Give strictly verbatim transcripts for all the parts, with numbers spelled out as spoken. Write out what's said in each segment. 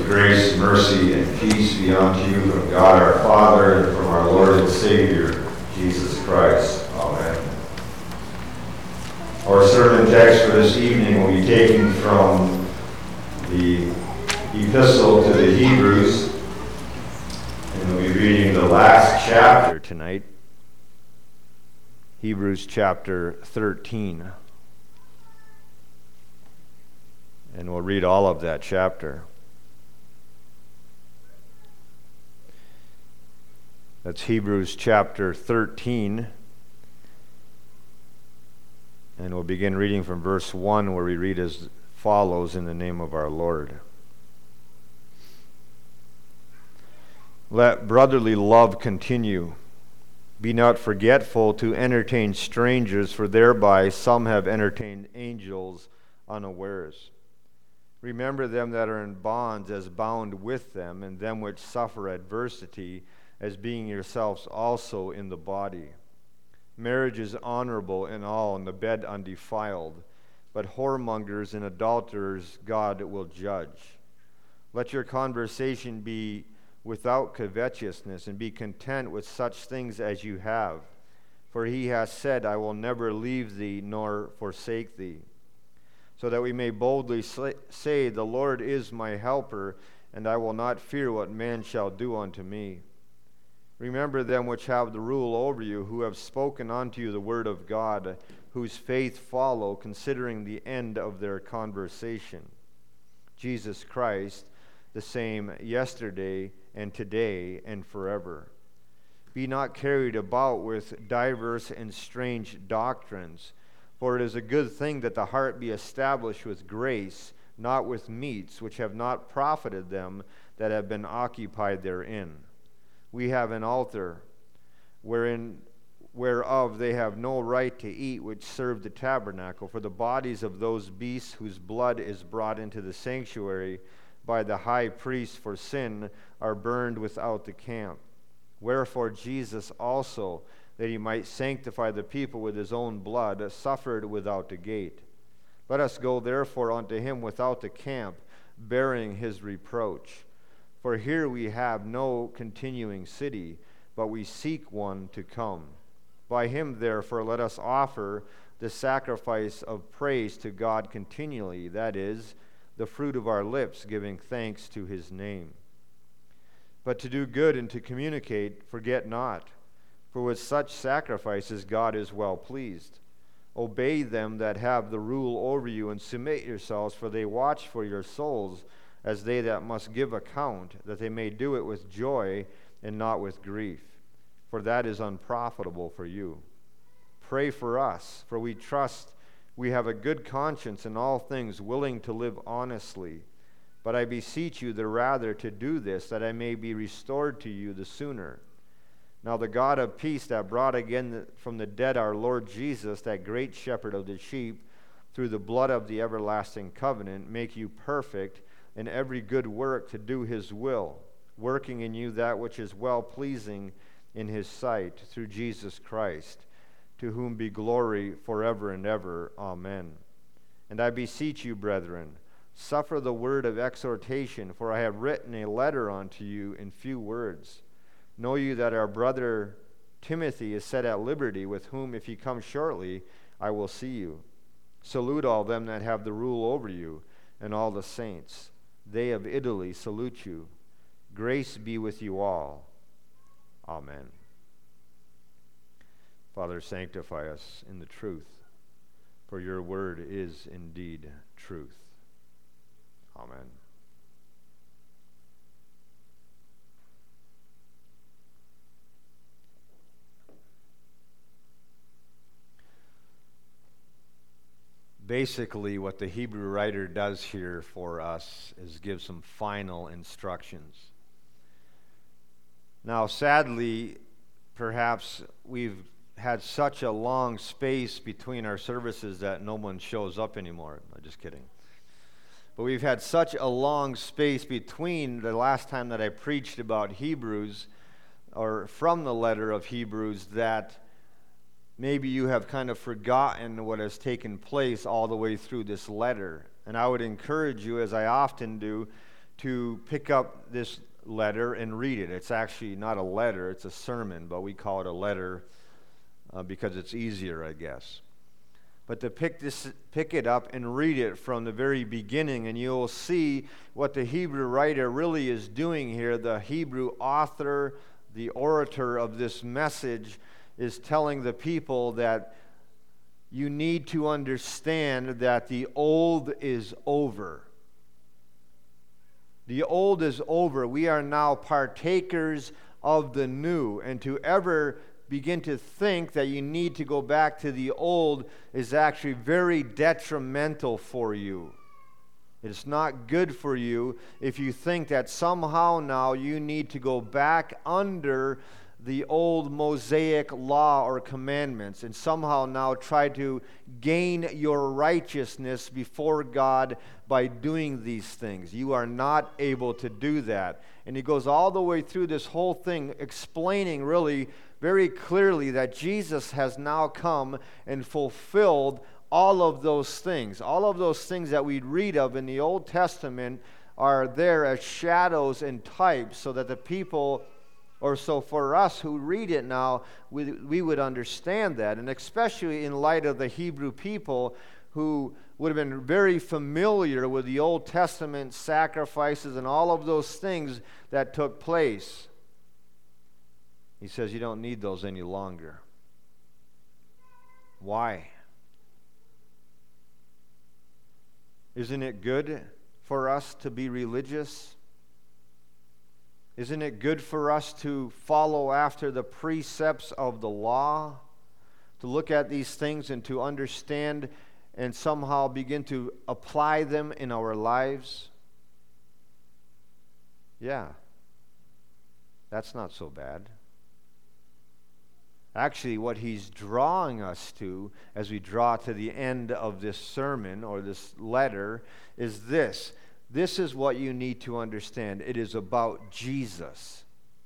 Grace, mercy, and peace be unto you from God our Father and from our Lord and Savior, Jesus Christ. Amen. Our sermon text for this evening will be taken from the Epistle to the Hebrews, and we'll be reading the last chapter tonight, Hebrews chapter thirteen. And we'll read all of that chapter. That's Hebrews chapter thirteen. And we'll begin reading from verse one, where we read as follows in the name of our Lord. Let brotherly love continue. Be not forgetful to entertain strangers, for thereby some have entertained angels unawares. Remember them that are in bonds as bound with them, and them which suffer adversity, as being yourselves also in the body. Marriage is honorable in all, and the bed undefiled, but whoremongers and adulterers God will judge. Let your conversation be without covetousness, and be content with such things as you have. For he has said, I will never leave thee nor forsake thee. So that we may boldly say, the Lord is my helper, and I will not fear what man shall do unto me. Remember them which have the rule over you, who have spoken unto you the word of God, whose faith follow, considering the end of their conversation. Jesus Christ, the same yesterday and today and forever. Be not carried about with diverse and strange doctrines, for it is a good thing that the heart be established with grace, not with meats, which have not profited them that have been occupied therein. We have an altar, wherein whereof they have no right to eat, which serve the tabernacle, for the bodies of those beasts whose blood is brought into the sanctuary by the high priest for sin are burned without the camp. Wherefore Jesus also, that he might sanctify the people with his own blood, suffered without the gate. Let us go therefore unto him without the camp, bearing his reproach. For here we have no continuing city, but we seek one to come. By him therefore let us offer the sacrifice of praise to God continually, that is, the fruit of our lips, giving thanks to his name. But to do good and to communicate, forget not, for with such sacrifices God is well pleased. Obey them that have the rule over you, and submit yourselves, for they watch for your souls, as they that must give account, that they may do it with joy and not with grief, for that is unprofitable for you. Pray for us, for we trust we have a good conscience in all things, willing to live honestly. But I beseech you the rather to do this, that I may be restored to you the sooner. Now the God of peace, that brought again from the dead our Lord Jesus, that great shepherd of the sheep, through the blood of the everlasting covenant, make you perfect in every good work to do his will, working in you that which is well-pleasing in his sight, through Jesus Christ, to whom be glory forever and ever. Amen. And I beseech you, brethren, suffer the word of exhortation, for I have written a letter unto you in few words. Know you that our brother Timothy is set at liberty, with whom, if he comes shortly, I will see you. Salute all them that have the rule over you, and all the saints. They of Italy salute you. Grace be with you all. Amen. Father, sanctify us in the truth, for your word is indeed truth. Amen. Basically, what the Hebrew writer does here for us is give some final instructions. Now, sadly, perhaps we've had such a long space between our services that no one shows up anymore. I'm just kidding. But we've had such a long space between the last time that I preached about Hebrews, or from the letter of Hebrews, that maybe you have kind of forgotten what has taken place all the way through this letter. And I would encourage you, as I often do, to pick up this letter and read it. It's actually not a letter, it's a sermon, but we call it a letter uh, because it's easier, I guess. But to pick this, pick it up and read it from the very beginning, and you'll see what the Hebrew writer really is doing here. The Hebrew author, the orator of this message, is telling the people that you need to understand that the old is over. The old is over. We are now partakers of the new. And to ever begin to think that you need to go back to the old is actually very detrimental for you. It's not good for you if you think that somehow now you need to go back under the old Mosaic law or commandments and somehow now try to gain your righteousness before God by doing these things. You are not able to do that. And he goes all the way through this whole thing explaining really very clearly that Jesus has now come and fulfilled all of those things. All of those things that we read of in the Old Testament are there as shadows and types so that the people, or so for us who read it now, we, we would understand that. And especially in light of the Hebrew people who would have been very familiar with the Old Testament sacrifices and all of those things that took place. He says you don't need those any longer. Why? Isn't it good for us to be religious? Isn't it good for us to follow after the precepts of the law? To look at these things and to understand and somehow begin to apply them in our lives? Yeah, that's not so bad. Actually, what he's drawing us to as we draw to the end of this sermon or this letter is this. This is what you need to understand. It is about Jesus.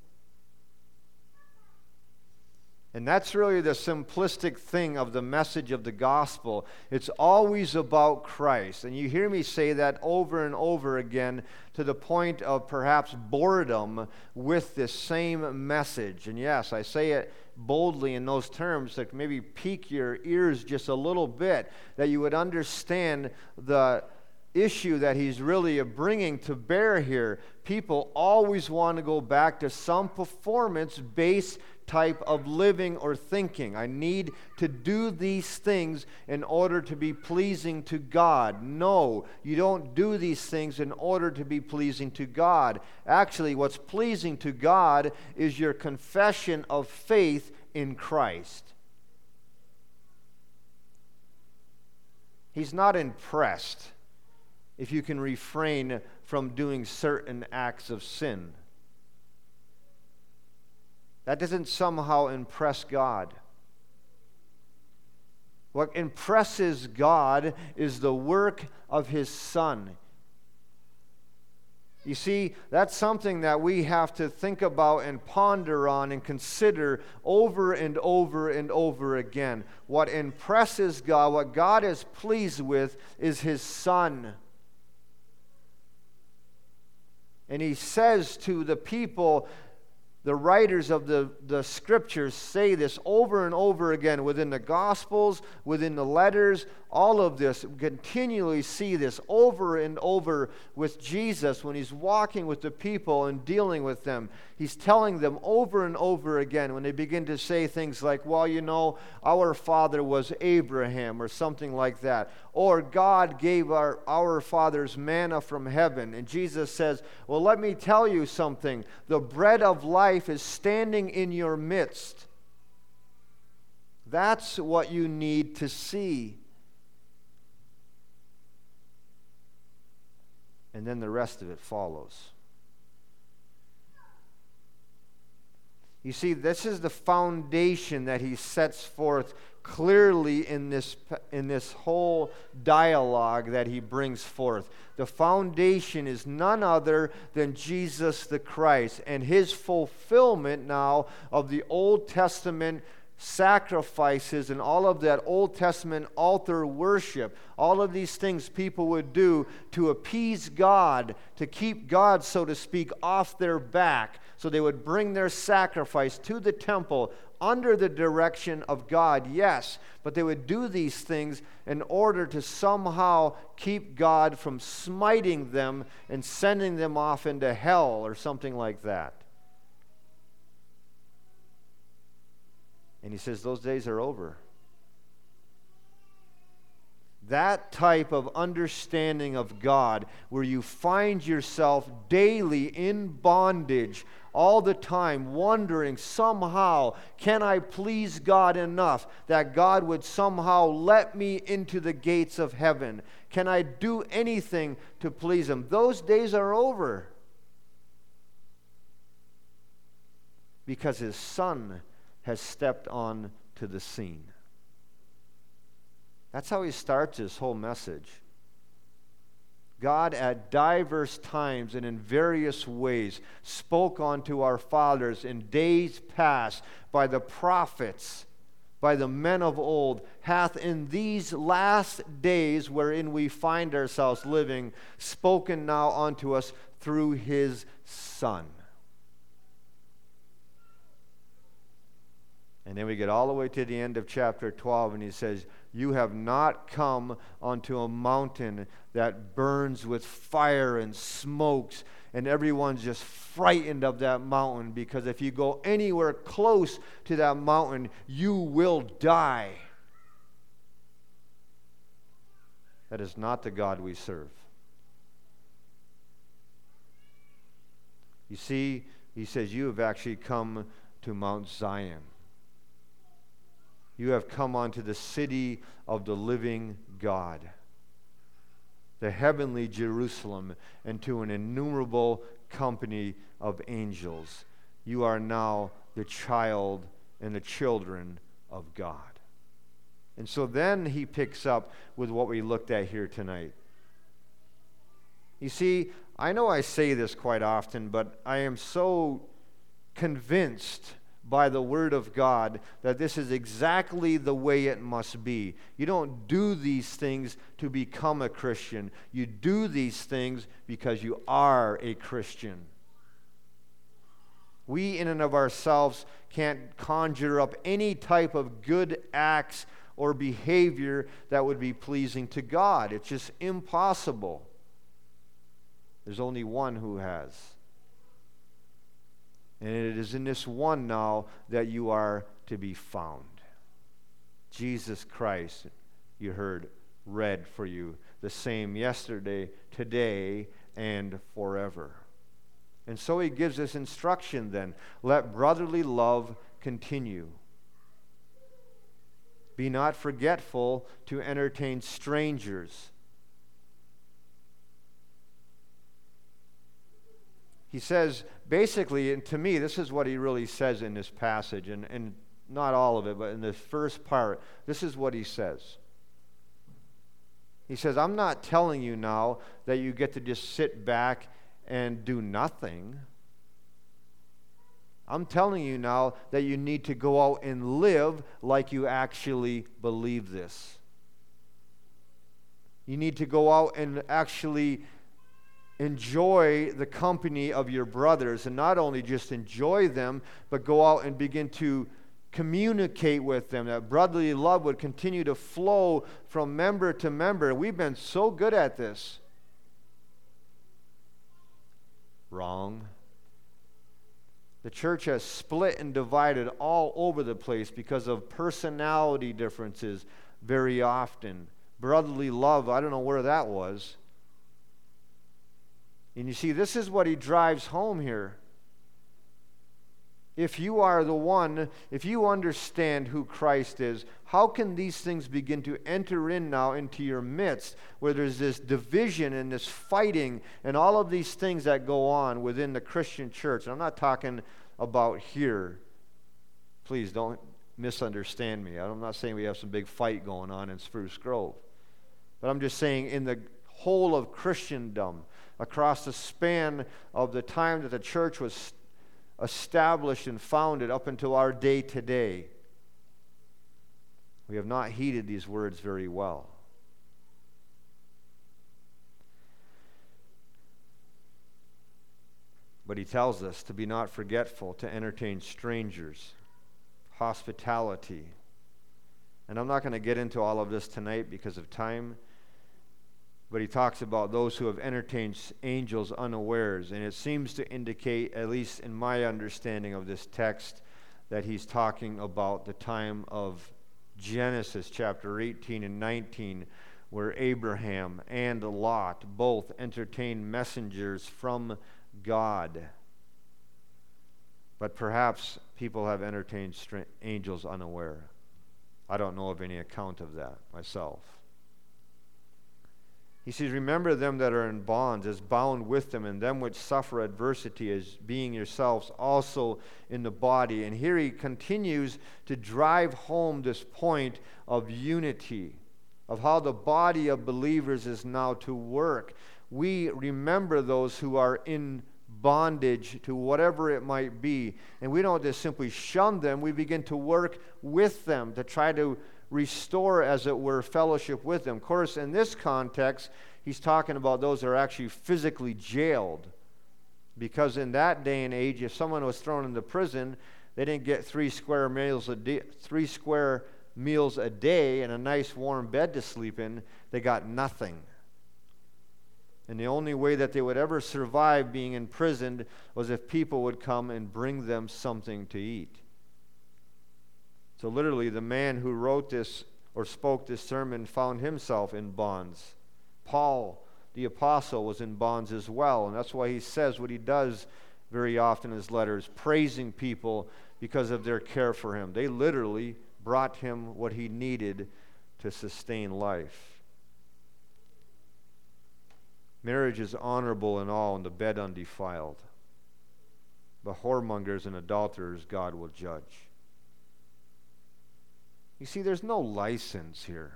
And that's really the simplistic thing of the message of the gospel. It's always about Christ. And you hear me say that over and over again to the point of perhaps boredom with this same message. And yes, I say it boldly in those terms that maybe pique your ears just a little bit, that you would understand the issue that he's really bringing to bear here. People always want to go back to some performance-based type of living or thinking. I need to do these things in order to be pleasing to God. No, you don't do these things in order to be pleasing to God. Actually, what's pleasing to God is your confession of faith in Christ. He's not impressed if you can refrain from doing certain acts of sin. That doesn't somehow impress God. What impresses God is the work of His Son. You see, that's something that we have to think about and ponder on and consider over and over and over again. What impresses God, what God is pleased with, is His Son. And He says to the people, the writers of the, the Scriptures say this over and over again within the Gospels, within the letters, all of this. We continually see this over and over with Jesus when He's walking with the people and dealing with them. He's telling them over and over again when they begin to say things like, well, you know, our father was Abraham or something like that. Or God gave our, our fathers manna from heaven. And Jesus says, well, let me tell you something. The bread of life is standing in your midst. That's what you need to see. And then the rest of it follows. You see, this is the foundation that he sets forth clearly in this, in this whole dialogue that he brings forth. The foundation is none other than Jesus the Christ and his fulfillment now of the Old Testament sacrifices and all of that Old Testament altar worship, all of these things people would do to appease God, to keep God, so to speak, off their back. So they would bring their sacrifice to the temple under the direction of God, yes, but they would do these things in order to somehow keep God from smiting them and sending them off into hell or something like that. And he says those days are over. That type of understanding of God, where you find yourself daily in bondage, all the time wondering somehow, can I please God enough that God would somehow let me into the gates of heaven? Can I do anything to please Him? Those days are over. Because His Son has stepped on to the scene. That's how he starts his whole message. God at diverse times and in various ways spoke unto our fathers in days past by the prophets, by the men of old, hath in these last days wherein we find ourselves living, spoken now unto us through his Son. And then we get all the way to the end of chapter twelve, and he says, you have not come unto a mountain that burns with fire and smokes, and everyone's just frightened of that mountain, because if you go anywhere close to that mountain, you will die. That is not the God we serve. You see, he says, you have actually come to Mount Zion. You have come unto the city of the living God, the heavenly Jerusalem, and to an innumerable company of angels. You are now the child and the children of God. And so then he picks up with what we looked at here tonight. You see, I know I say this quite often, but I am so convinced by the Word of God that this is exactly the way it must be. You don't do these things to become a Christian. You do these things because you are a Christian. We in and of ourselves can't conjure up any type of good acts or behavior that would be pleasing to God. It's just impossible. There's only one who has. And it is in this one now that you are to be found. Jesus Christ, you heard, read for you, the same yesterday, today, and forever. And so he gives us instruction then. Let brotherly love continue. Be not forgetful to entertain strangers. He says, basically, and to me, this is what he really says in this passage, and, and not all of it, but in the first part, this is what he says. He says, I'm not telling you now that you get to just sit back and do nothing. I'm telling you now that you need to go out and live like you actually believe this. You need to go out and actually enjoy the company of your brothers, and not only just enjoy them, but go out and begin to communicate with them. That brotherly love would continue to flow from member to member. We've been so good at this. Wrong. The church has split and divided all over the place because of personality differences very often. Brotherly love, I don't know where that was. And you see, this is what he drives home here. If you are the one, if you understand who Christ is, how can these things begin to enter in now into your midst, where there's this division and this fighting and all of these things that go on within the Christian church? And I'm not talking about here. Please don't misunderstand me. I'm not saying we have some big fight going on in Spruce Grove. But I'm just saying in the whole of Christendom, across the span of the time that the church was established and founded up until our day today, We have not heeded these words very well. But he tells us to be not forgetful, to entertain strangers, hospitality. And I'm not going to get into all of this tonight because of time, but he talks about those who have entertained angels unawares. And it seems to indicate, at least in my understanding of this text, that he's talking about the time of Genesis chapter eighteen and nineteen, where Abraham and Lot both entertained messengers from God. But perhaps people have entertained str- angels unaware. I don't know of any account of that myself. He says, remember them that are in bonds as bound with them, and them which suffer adversity as being yourselves also in the body. And here he continues to drive home this point of unity, of how the body of believers is now to work. We remember those who are in bondage to whatever it might be, and we don't just simply shun them. We begin to work with them to try to restore, as it were, fellowship with them. Of course, in this context, he's talking about those that are actually physically jailed, because in that day and age, if someone was thrown into prison, they didn't get three square meals a day, three square meals a day and a nice warm bed to sleep in. They got nothing. And the only way that they would ever survive being imprisoned was if people would come and bring them something to eat. So literally, the man who wrote this or spoke this sermon found himself in bonds. Paul, the apostle, was in bonds as well, and that's why he says what he does very often in his letters, praising people because of their care for him. They literally brought him what he needed to sustain life. Marriage is honorable in all, and the bed undefiled. But whoremongers and adulterers God will judge. You see, there's no license here.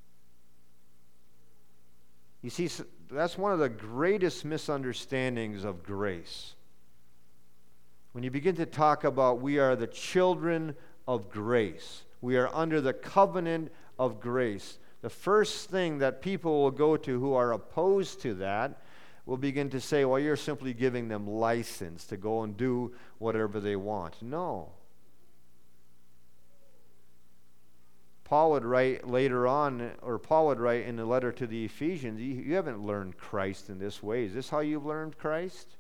You see, that's one of the greatest misunderstandings of grace. When you begin to talk about we are the children of grace, we are under the covenant of grace, the first thing that people will go to who are opposed to that will begin to say, well, you're simply giving them license to go and do whatever they want. No. Paul would write later on, or Paul would write in the letter to the Ephesians, you, you haven't learned Christ in this way. Is this how you've learned Christ?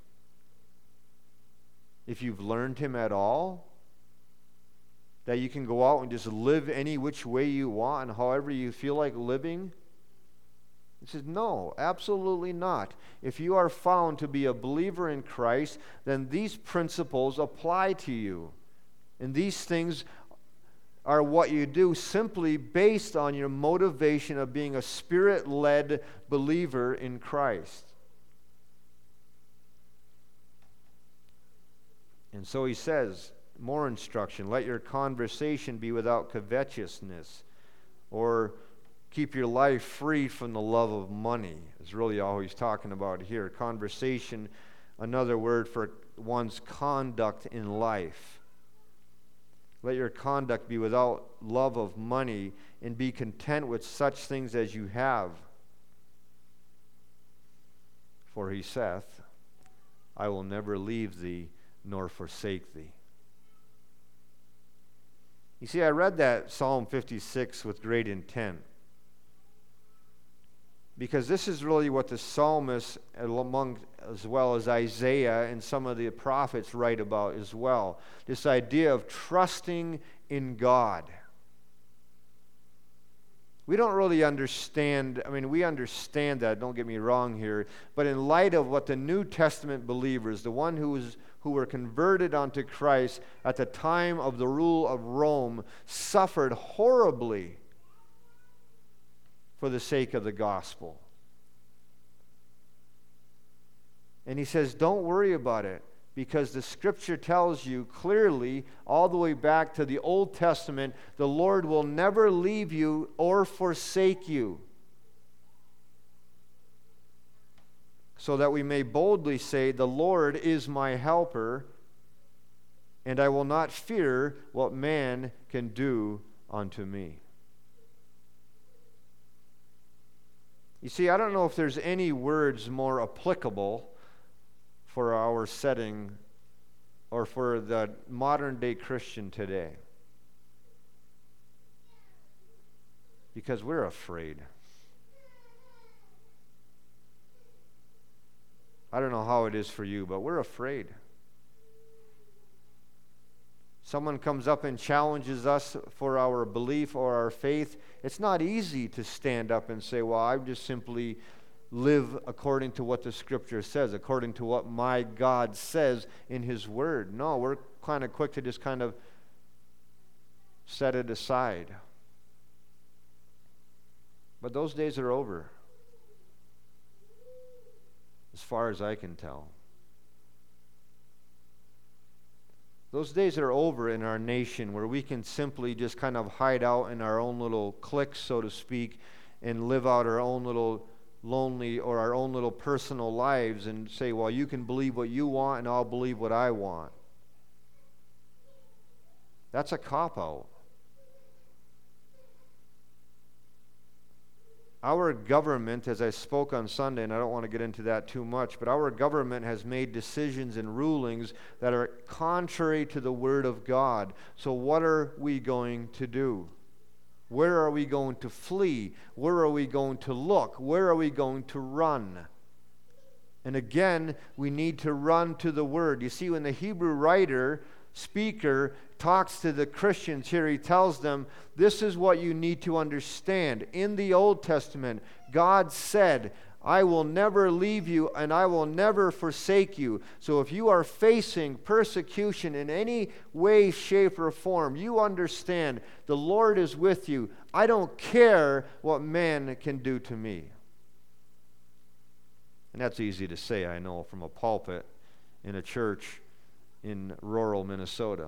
If you've learned him at all, that you can go out and just live any which way you want and however you feel like living? He says, no, absolutely not. If you are found to be a believer in Christ, then these principles apply to you. And these things are what you do simply based on your motivation of being a Spirit-led believer in Christ. And so he says, more instruction, let your conversation be without covetousness, or keep your life free from the love of money, is really all he's talking about here. Conversation, another word for one's conduct in life. Let your conduct be without love of money, and be content with such things as you have. For he saith, I will never leave thee nor forsake thee. You see, I read that Psalm fifty-six with great intent, because this is really what the psalmist, among as well as Isaiah and some of the prophets, write about as well. This idea of trusting in God. We don't really understand, I mean, we understand that, don't get me wrong here, but in light of what the New Testament believers, the one who was who were converted unto Christ at the time of the rule of Rome, suffered horribly for the sake of the gospel. And he says, don't worry about it, because the Scripture tells you clearly, all the way back to the Old Testament, the Lord will never leave you or forsake you. So that we may boldly say, the Lord is my helper, and I will not fear what man can do unto me. You see, I don't know if there's any words more applicable for our setting or for the modern day Christian today. Because we're afraid. I don't know how it is for you, but we're afraid. Someone comes up and challenges us for our belief or our faith. It's not easy to stand up and say, well, I just simply live according to what the Scripture says, according to what my God says in His Word. No, we're kind of quick to just kind of set it aside. But those days are over, as far as I can tell. Those days are over in our nation where we can simply just kind of hide out in our own little cliques, so to speak, and live out our own little lonely or our own little personal lives and say, well, you can believe what you want and I'll believe what I want. That's a cop-out. Our government, as I spoke on Sunday, and I don't want to get into that too much, but our government has made decisions and rulings that are contrary to the Word of God. So what are we going to do? Where are we going to flee? Where are we going to look? Where are we going to run? And again, we need to run to the Word. You see, when the Hebrew writer, speaker, talks to the Christians here, he tells them, this is what you need to understand. In the Old Testament, God said, I will never leave you and I will never forsake you. So if you are facing persecution in any way, shape, or form, you understand the Lord is with you. I don't care what man can do to me. And that's easy to say, I know, from a pulpit in a church in rural Minnesota.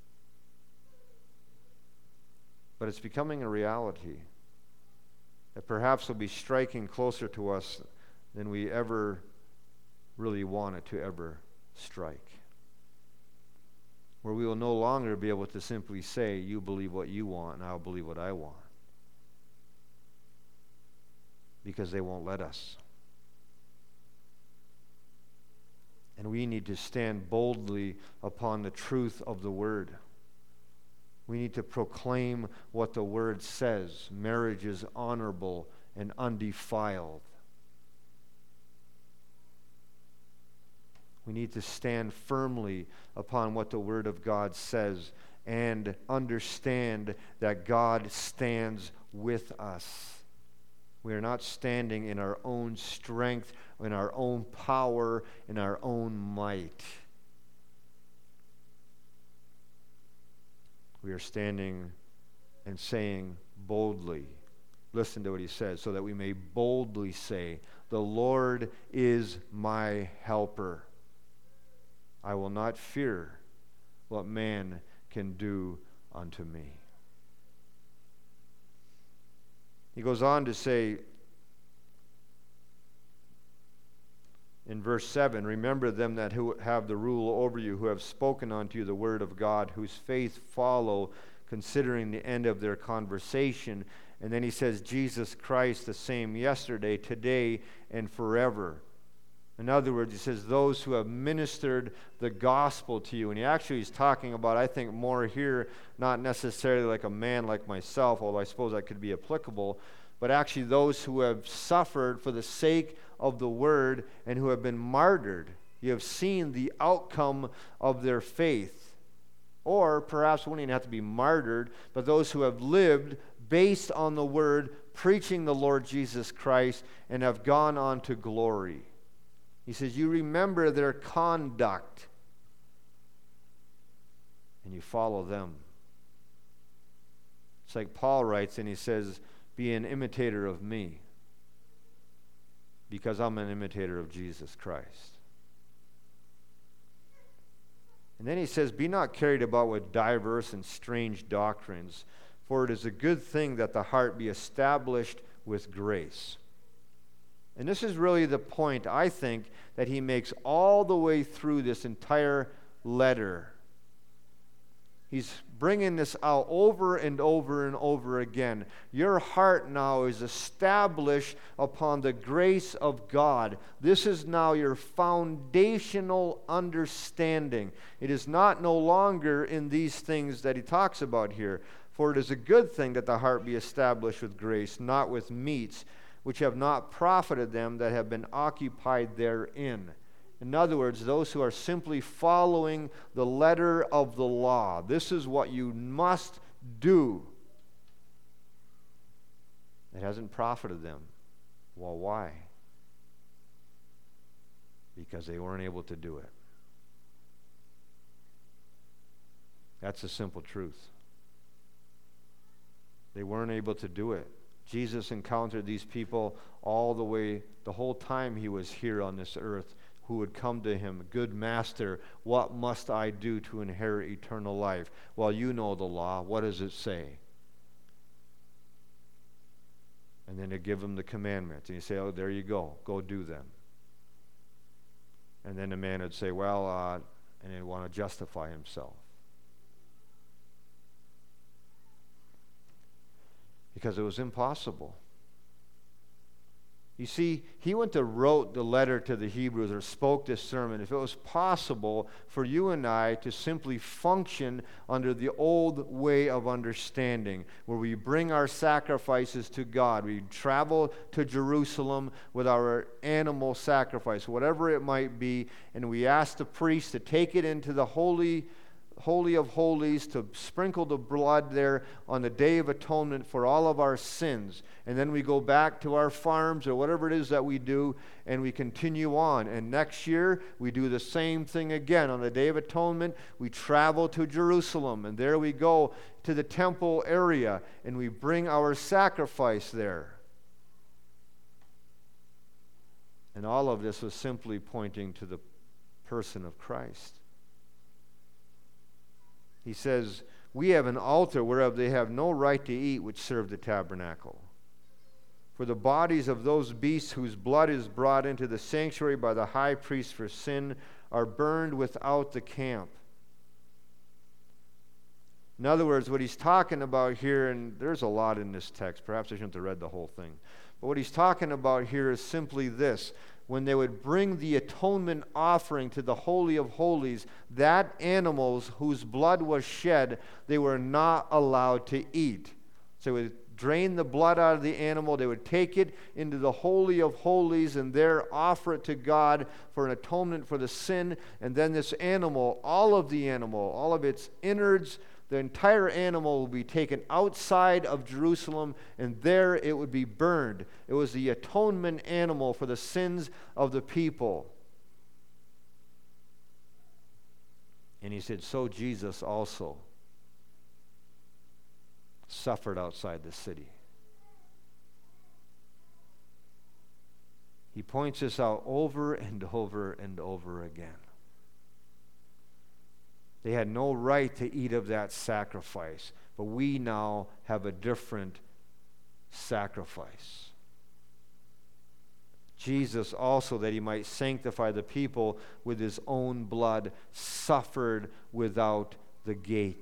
But it's becoming a reality that perhaps will be striking closer to us than we ever really want it to ever strike. Where we will no longer be able to simply say, you believe what you want and I'll believe what I want. Because they won't let us. And we need to stand boldly upon the truth of the Word. We need to proclaim what the Word says. Marriage is honorable and undefiled. We need to stand firmly upon what the Word of God says and understand that God stands with us. We are not standing in our own strength, in our own power, in our own might. We are standing and saying boldly, listen to what he says, so that we may boldly say, the Lord is my helper. I will not fear what man can do unto me. He goes on to say in verse seven, remember them that who have the rule over you, who have spoken unto you the word of God, whose faith follow, considering the end of their conversation. And then he says, Jesus Christ the same yesterday, today, and forever. In other words, he says, those who have ministered the gospel to you. And he actually is talking about, I think, more here, not necessarily like a man like myself, although I suppose that could be applicable, but actually those who have suffered for the sake of the word and who have been martyred. You have seen the outcome of their faith. Or perhaps wouldn't even have to be martyred, but those who have lived based on the word, preaching the Lord Jesus Christ, and have gone on to glory. He says, you remember their conduct, and you follow them. It's like Paul writes, and he says, be an imitator of me, because I'm an imitator of Jesus Christ. And then he says, be not carried about with diverse and strange doctrines, for it is a good thing that the heart be established with grace. And this is really the point, I think, that he makes all the way through this entire letter. He's bringing this out over and over and over again. Your heart now is established upon the grace of God. This is now your foundational understanding. It is not no longer in these things that he talks about here. For it is a good thing that the heart be established with grace, not with meats, which have not profited them that have been occupied therein. In other words, those who are simply following the letter of the law. This is what you must do. It hasn't profited them. Well, why? Because they weren't able to do it. That's the simple truth. They weren't able to do it. Jesus encountered these people all the way, the whole time he was here on this earth, who would come to him, "Good master, what must I do to inherit eternal life?" Well, you know the law. What does it say? And then to give him the commandments. And you say, "Oh, there you go. Go do them." And then the man would say, "Well," uh, and he'd want to justify himself. Because it was impossible. You see, he went to wrote the letter to the Hebrews or spoke this sermon. If it was possible for you and I to simply function under the old way of understanding, where we bring our sacrifices to God, we travel to Jerusalem with our animal sacrifice, whatever it might be, and we ask the priest to take it into the holy Holy of Holies, to sprinkle the blood there on the Day of Atonement for all of our sins. And then we go back to our farms or whatever it is that we do, and we continue on. And next year, we do the same thing again. On the Day of Atonement, we travel to Jerusalem, and there we go to the temple area, and we bring our sacrifice there. And all of this was simply pointing to the person of Christ. He says, "We have an altar whereof they have no right to eat, which serve the tabernacle. For the bodies of those beasts whose blood is brought into the sanctuary by the high priest for sin are burned without the camp." In other words, what he's talking about here, and there's a lot in this text, perhaps I shouldn't have read the whole thing, but what he's talking about here is simply this. When they would bring the atonement offering to the Holy of Holies, that animals whose blood was shed, they were not allowed to eat. So they would drain the blood out of the animal, they would take it into the Holy of Holies and there offer it to God for an atonement for the sin, and then this animal, all of the animal, all of its innards, the entire animal will be taken outside of Jerusalem, and there it would be burned. It was the atonement animal for the sins of the people. And he said, so Jesus also suffered outside the city. He points this out over and over and over again. They had no right to eat of that sacrifice, but we now have a different sacrifice. Jesus also, that he might sanctify the people with his own blood, suffered without the gate.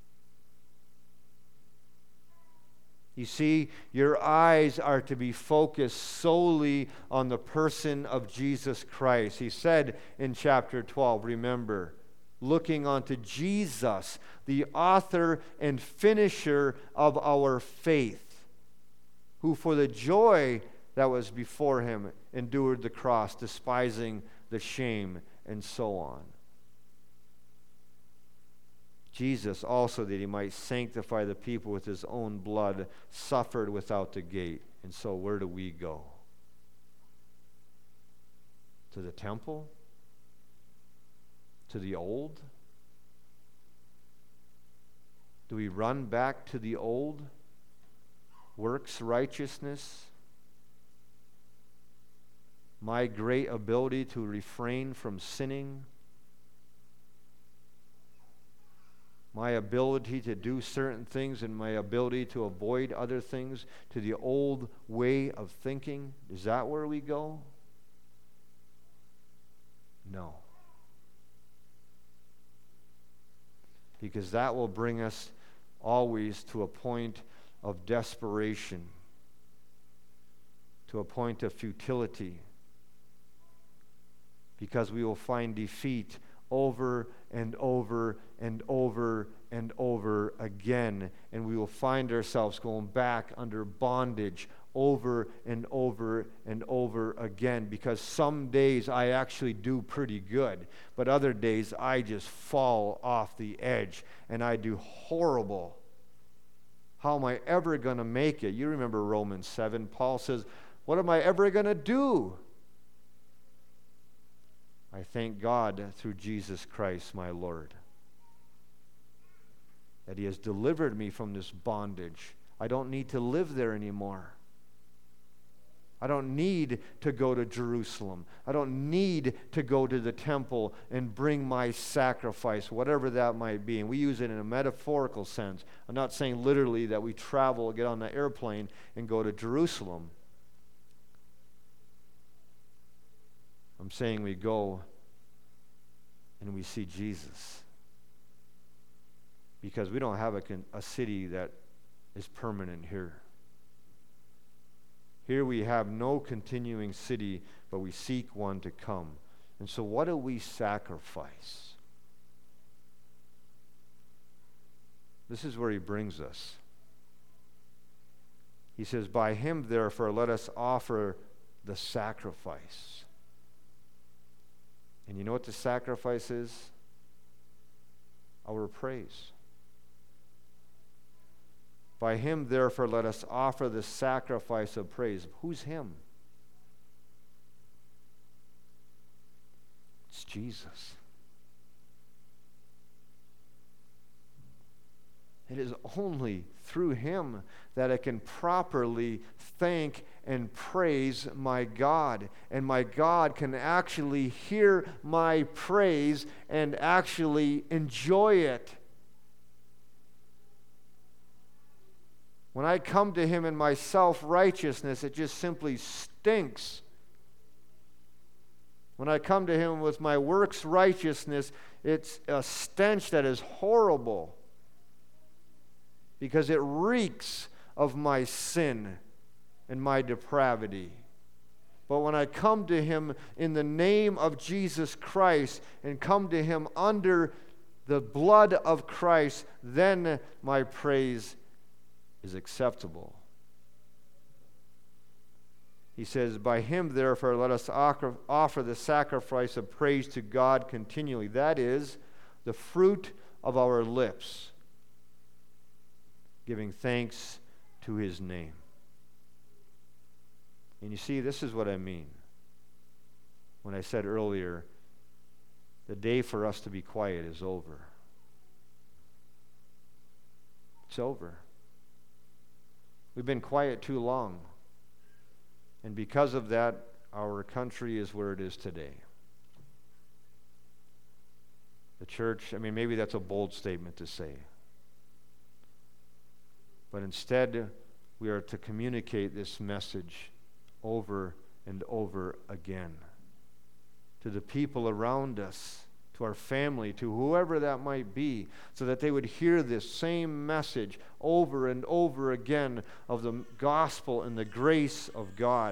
You see, your eyes are to be focused solely on the person of Jesus Christ. He said in chapter twelve, remember, looking unto Jesus, the author and finisher of our faith, who for the joy that was before him endured the cross, despising the shame, and so on. Jesus also, that he might sanctify the people with his own blood, suffered without the gate. And so where do we go? To the temple? To the old? Do we run back to the old? Works righteousness? My great ability to refrain from sinning? My ability to do certain things and my ability to avoid other things, to the old way of thinking? Is that where we go? No. because that will bring us always to a point of desperation, to a point of futility, because we will find defeat over and over and over and over again, and we will find ourselves going back under bondage over and over and over again, because some days I actually do pretty good, but other days I just fall off the edge and I do horrible. How am I ever going to make it? You remember Romans seven. Paul says, what am I ever going to do? I thank God through Jesus Christ, my Lord, that He has delivered me from this bondage. I don't need to live there anymore. I don't need to go to Jerusalem. I don't need to go to the temple and bring my sacrifice, whatever that might be. And we use it in a metaphorical sense. I'm not saying literally that we travel, get on the airplane, and go to Jerusalem. I'm saying we go and we see Jesus. Because we don't have a, a city that is permanent here. Here we have no continuing city, but we seek one to come. And so what do we sacrifice? This is where he brings us. He says, by him, therefore, let us offer the sacrifice. And you know what the sacrifice is? Our praise. By him, therefore, let us offer the sacrifice of praise. Who's him? It's Jesus. It is only through him that I can properly thank and praise my God. And my God can actually hear my praise and actually enjoy it. When I come to him in my self-righteousness, it just simply stinks. When I come to him with my works righteousness, it's a stench that is horrible, because it reeks of my sin and my depravity. But when I come to him in the name of Jesus Christ and come to him under the blood of Christ, then my praise is acceptable. He says, by him, therefore, let us offer the sacrifice of praise to God continually. That is the fruit of our lips, giving thanks to his name. And you see, this is what I mean when I said earlier, the day for us to be quiet is over. It's over. We've been quiet too long. And because of that, our country is where it is today. The church, I mean, maybe that's a bold statement to say. But instead, we are to communicate this message over and over again to the people around us, to our family, to whoever that might be, so that they would hear this same message over and over again of the gospel and the grace of God.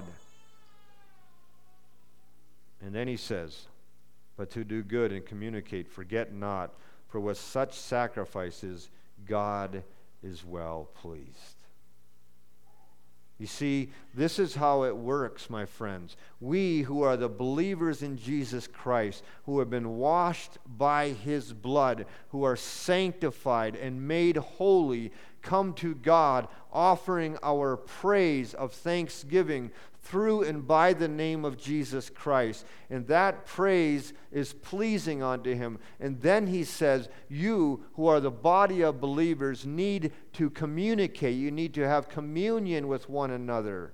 And then he says, but to do good and communicate, forget not, for with such sacrifices God is well pleased. You see, this is how it works, my friends. We who are the believers in Jesus Christ, who have been washed by his blood, who are sanctified and made holy, come to God offering our praise of thanksgiving through and by the name of Jesus Christ. And that praise is pleasing unto him. And then he says, you who are the body of believers need to communicate. You need to have communion with one another.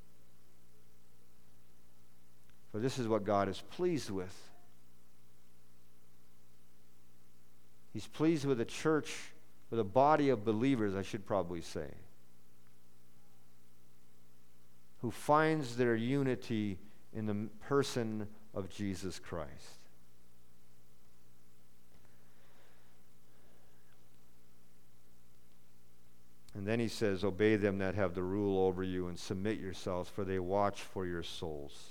For this is what God is pleased with. He's pleased with a church, with a body of believers, I should probably say, who finds their unity in the person of Jesus Christ. And then he says, obey them that have the rule over you and submit yourselves, for they watch for your souls,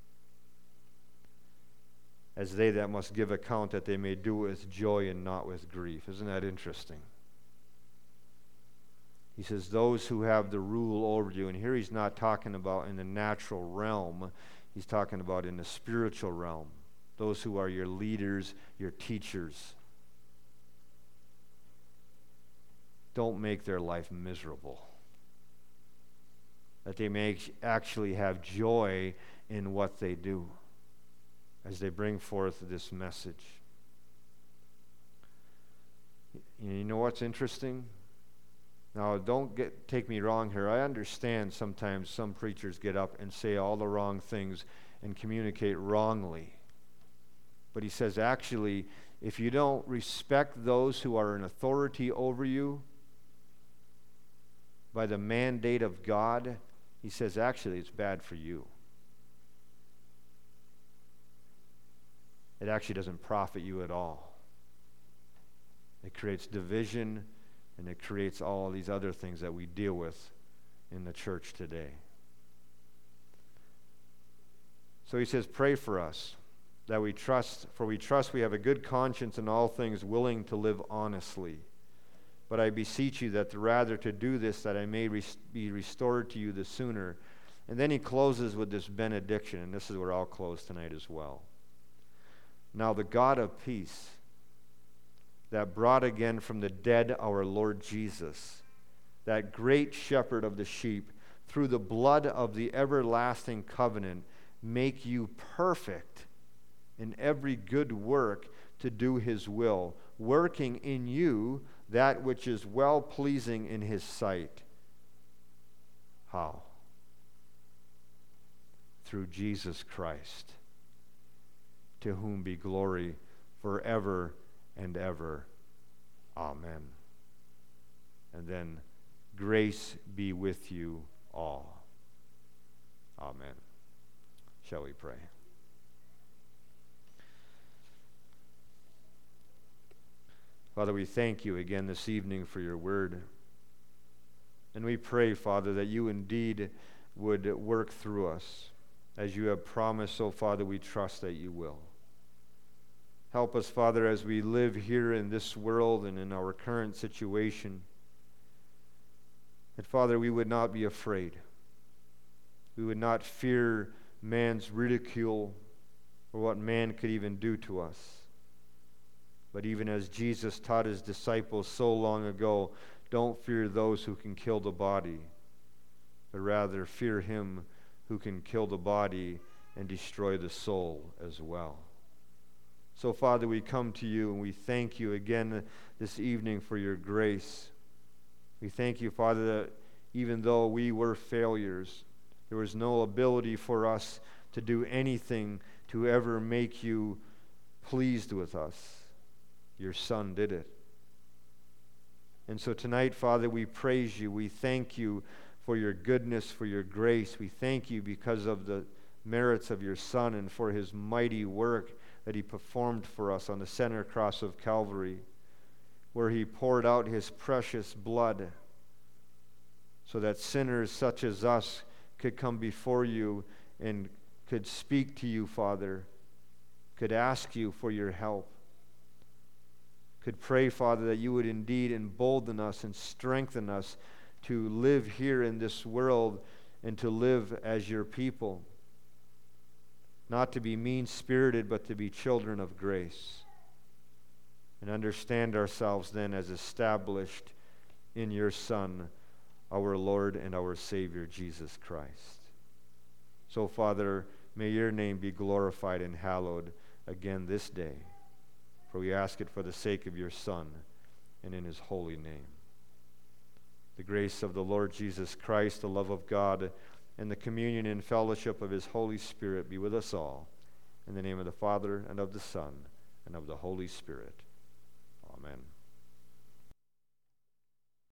as they that must give account, that they may do it with joy and not with grief. Isn't that interesting? He says, those who have the rule over you, and here he's not talking about in the natural realm, he's talking about in the spiritual realm. Those who are your leaders, your teachers. Don't make their life miserable. That they may actually have joy in what they do as they bring forth this message. You know what's interesting? Now, don't get take me wrong here. I understand sometimes some preachers get up and say all the wrong things and communicate wrongly. But he says, actually, if you don't respect those who are in authority over you by the mandate of God, he says, actually, it's bad for you. It actually doesn't profit you at all. It creates division, and it creates all these other things that we deal with in the church today. So he says, pray for us, that we trust, for we trust we have a good conscience in all things, willing to live honestly. But I beseech you that rather to do this, that I may res- be restored to you the sooner. And then he closes with this benediction, and this is where I'll close tonight as well. Now the God of peace, that brought again from the dead our Lord Jesus, that great shepherd of the sheep, through the blood of the everlasting covenant, make you perfect in every good work to do his will, working in you that which is well-pleasing in his sight. How? Through Jesus Christ, to whom be glory forever and ever. Amen. And then, grace be with you all. Amen. Shall we pray? Father, we thank you again this evening for your word. And we pray, Father, that you indeed would work through us. As you have promised, so Father, we trust that you will. Help us, Father, as we live here in this world and in our current situation, that, Father, we would not be afraid. We would not fear man's ridicule or what man could even do to us. But even as Jesus taught his disciples so long ago, don't fear those who can kill the body, but rather fear him who can kill the body and destroy the soul as well. So, Father, we come to you and we thank you again this evening for your grace. We thank you, Father, that even though we were failures, there was no ability for us to do anything to ever make you pleased with us. Your Son did it. And so tonight, Father, we praise you. We thank you for your goodness, for your grace. We thank you because of the merits of your Son and for his mighty work that he performed for us on the center cross of Calvary, where he poured out his precious blood so that sinners such as us could come before you and could speak to you, Father, could ask you for your help, could pray, Father, that you would indeed embolden us and strengthen us to live here in this world and to live as your people. Not to be mean-spirited, but to be children of grace. And understand ourselves then as established in your Son, our Lord and our Savior, Jesus Christ. So, Father, may your name be glorified and hallowed again this day. For we ask it for the sake of your Son and in his holy name. The grace of the Lord Jesus Christ, the love of God, and the communion and fellowship of his Holy Spirit be with us all. In the name of the Father, and of the Son, and of the Holy Spirit. Amen.